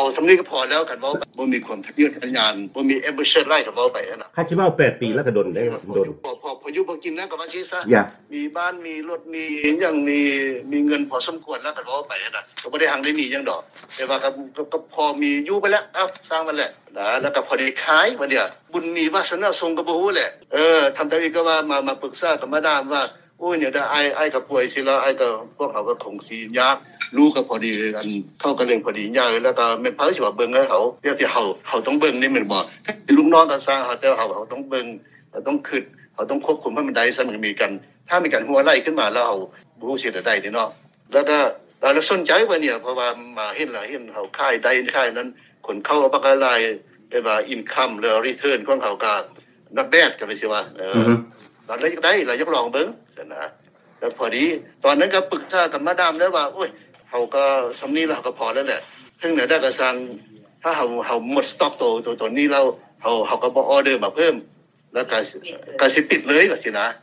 สำนี้ก็พอแล้วกันเว้าบ่มีความทะเยอทะยานบ่มี ambition ไล่ก็เว้าไปน่ะข้าสิเว้า8ปีแล้วก็ดนได้ดนพออยู่บ่กินนะก็ว่าซิซะมีบ้านมีรถมีหยังมีเงินพอสมควรแล้วก็เว้าไปน่ะก็บ่ได้หังได้มีหยังดอกแต่ว่าก็พอมีอยู่ไปแล้วสร้างมันแหละนะแล้วก็พอได้ขายบัดเนี่ยบุญมีวาสนาทรงก็บ่ฮู้แหละทำแต่อีกก็ว่ามาปรึกษากับมาดามว่าโอ้ยเนี่ยไอ้ก็ป่วยสิแล้วไอ้ก็พวกเขาก็คงสิยากลูกก็พอดีอันเข้ากันเรื่องพอดียากแล้วก็แม่นพาสิว่าเบิ่งให้เขาเดี๋ยวที่เขาต้องเบิ่งนี่แม่นบ่ลูกน้องกันซะแต่เขาต้องเบิ่งต้องคิดเขาต้องควบคุมให้มันได้ซะมันมีกันถ้ามีกันหัวไล่ขึ้นมาแล้วบ่รู้สิได้นี่เนาะแล้วก็เราสนใจว่าเนี่ยเพราะว่ามาเห็นเขาค่ายใดค่ายนั้นคนเข้าบักหลายว่าอินคัมหรือรีเทิร์นของเขาก็not bad ก็เลยสิว่าตอนแรกได้เราอยากลองเบิ่งนะแล้วพอดีตอนนั้นก็ปรึกษากับมาดามแล้วว่าโอ้ยเขาก็สำนี้แล้วก็พอแล้วแหละถึงไหนได้ก็สั่งถ้าเขาหมดสต็อกตัวนี้แล้วเขาก็บ่ออเดอร์มาเพิ่มแล้วก็สิปิดเลยว่าสินะ